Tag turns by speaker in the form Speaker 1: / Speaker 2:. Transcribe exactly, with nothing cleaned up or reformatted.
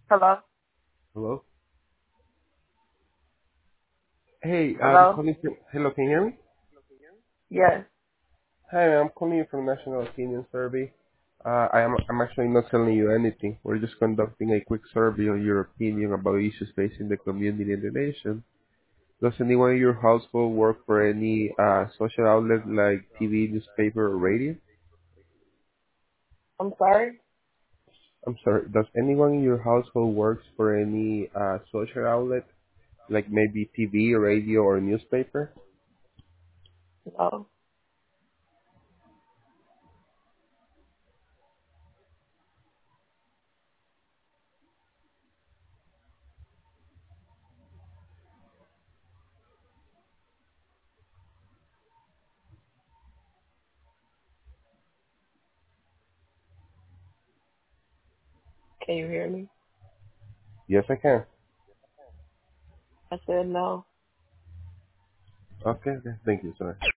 Speaker 1: Hello?
Speaker 2: Hello? Hey, I'm
Speaker 1: Hello?
Speaker 2: calling from, hello, can you hear me?
Speaker 1: Yes.
Speaker 2: Hi, I'm calling you from National Opinion Survey. Uh, I am, I'm actually not telling you anything. We're just conducting a quick survey on your opinion about issues facing the community and the nation. Does anyone in your household work for any uh, social outlet like T V, newspaper, or radio?
Speaker 1: I'm sorry?
Speaker 2: I'm sorry, does anyone in your household works for any uh, social outlet like maybe T V, radio, or newspaper?
Speaker 1: No. Can you hear me?
Speaker 2: Yes, I can.
Speaker 1: I said no.
Speaker 2: Okay, okay. Thank you, sir.